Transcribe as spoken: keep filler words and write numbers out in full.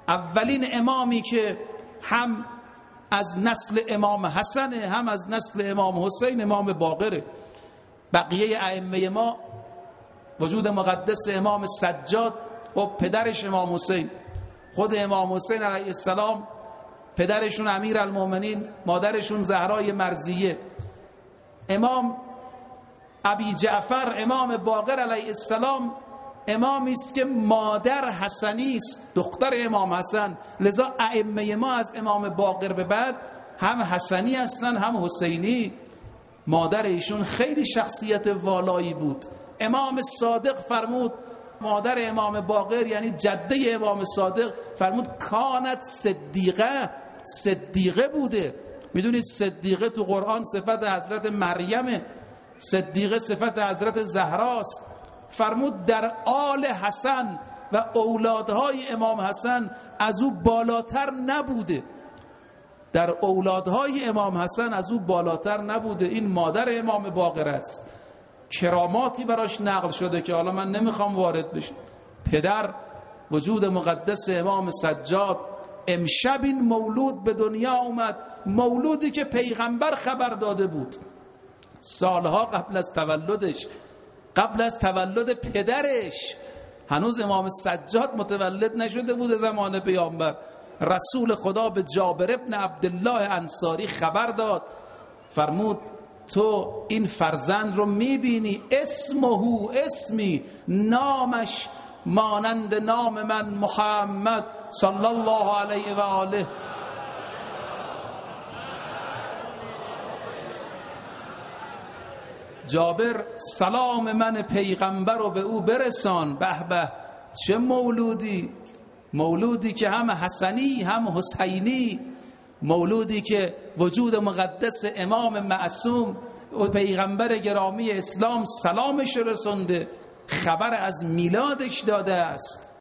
اولین امامی که هم از نسل امام حسن هم از نسل امام حسین امام باقره. بقیه ائمه ما وجود مقدس امام سجاد و پدرش امام حسین، خود امام حسین علیه السلام پدرشون امیرالمومنین، مادرشون زهرای مرضیه. امام ابی جعفر امام باقر علیه السلام امامی است که مادر حسنی است، دختر امام حسن. لذا ائمه ما از امام باقر به بعد هم حسنی هستن هم حسینی. مادر ایشون خیلی شخصیت والایی بود. امام صادق فرمود، مادر امام باقر یعنی جده امام صادق، فرمود کانت صدیقه، صدیقه بوده. میدونید صدیقه تو قرآن صفت حضرت مریمه، صدیقه صفت حضرت زهراست. فرمود در آل حسن و اولادهای امام حسن از او بالاتر نبوده، در اولادهای امام حسن از او بالاتر نبوده. این مادر امام باقر است. کراماتی براش نقل شده که حالا من نمیخوام وارد بشم. پدر وجود مقدس امام سجاد، امشب این مولود به دنیا اومد، مولودی که پیغمبر خبر داده بود سالها قبل از تولدش، قبل از تولد پدرش. هنوز امام سجاد متولد نشده بود زمان پیامبر. رسول خدا به جابر ابن عبدالله انصاری خبر داد، فرمود تو این فرزند رو میبینی، اسمه اسمی، نامش مانند نام من محمد صلی الله علیه و آله. جابر سلام من پیغمبر رو به او برسان. به به چه مولودی، مولودی که هم حسنی هم حسینی، مولودی که وجود مقدس امام معصوم و پیغمبر گرامی اسلام سلامش رسونده، خبر از میلادش داده است.